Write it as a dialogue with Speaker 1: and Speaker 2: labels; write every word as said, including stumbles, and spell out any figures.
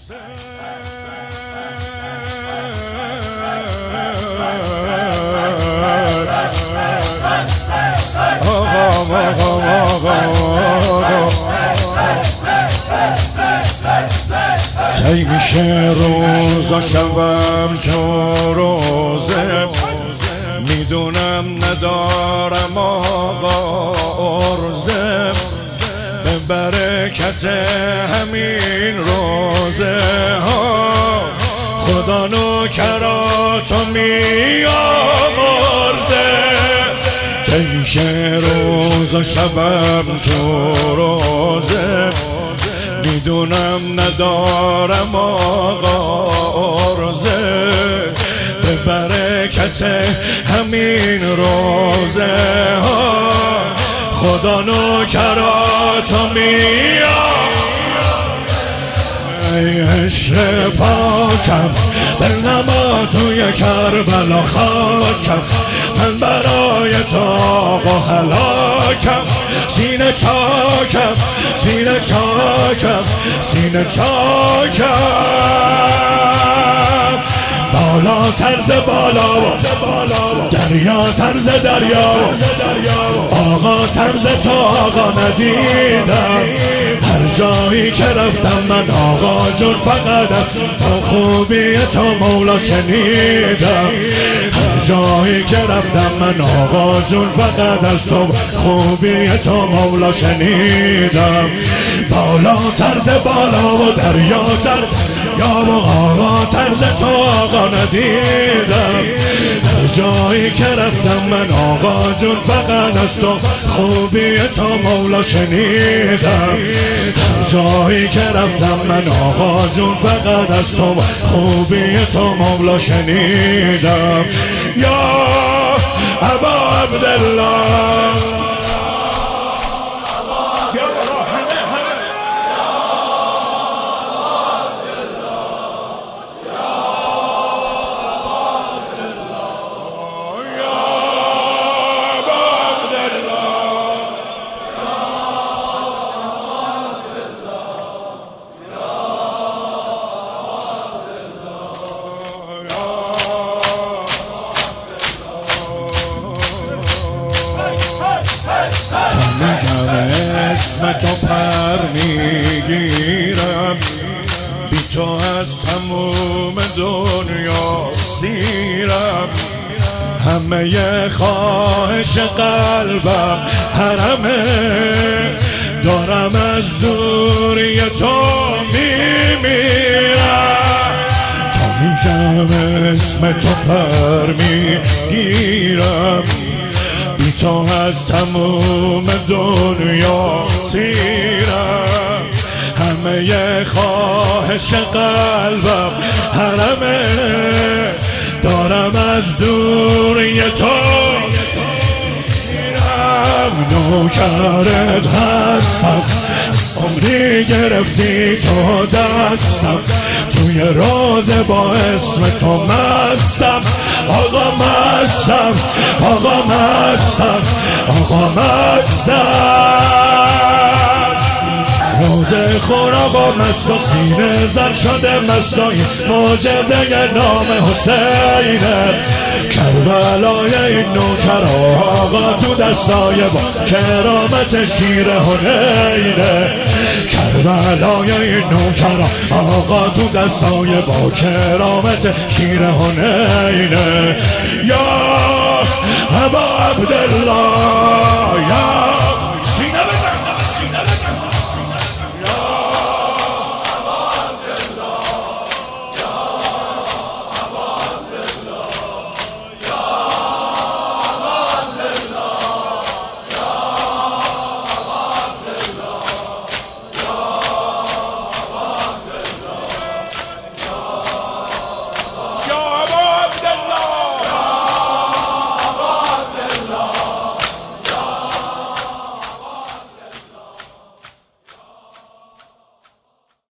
Speaker 1: تی میشه روزا شبم تو روزه، میدونم ندارم آقا عرضه، به برکت همین روزه ها خدا نوکراتو میامرزه. تی میشه روزا شبم تو روزه، میدونم ندارم آقا عرضه، به برکت همین روزه ها خدا نوکراتو میام. ای عشق پاکم دلنما توی کربلا خاکم، من برای تو آقا هلاکم، سینه چاکم سینه چاکم سینه چاکم، بالا طرز بالا و دریا طرز دریا و آقا طرز تو آقا ندیدم، هر جایی که رفتم من آقا جون فقط تو خوبی تو مولا شنیدم، هر جایی که رفتم من آقا جون فقط از تو خوبی تو مولا شنیدم، بالا طرز بالا و دریا طرز یا و آقا طرز تو آقا ندیدم، هر جایی که رفتم من آقا جون فقط از تو خوبی تو مولا شنیدم، هر جایی که رفتم من آقا جون فقط از تو خوبی تو مولا شنیدم. یا ابا عبدالله میگم اسم تو پر میگیرم، بی تو از تموم دنیا سیرم، همه خواهش قلبم حرمه، دارم از دوری تو میمیرم. تو میگم اسم تو پر میگیرم، بی تو از تموم دنیا سیرم، همه خواهش قلبم حرمه، دارم از دوری تو میرم، نوکرت هستم، عمری گرفتی تو دستم، توی روزه با اسم تو مستم، آقا مستم آقا مستم آقا مستم، روزه خور آقا مست و سینه زن شده مستای معجزه نام حسینه، کربلای این نوکر آقا تو دستای با کرامت شیر حنینه، کربلای این نوکر آقا تو دستای با کرامت شیر حنینه. یا ابا عبدالله یا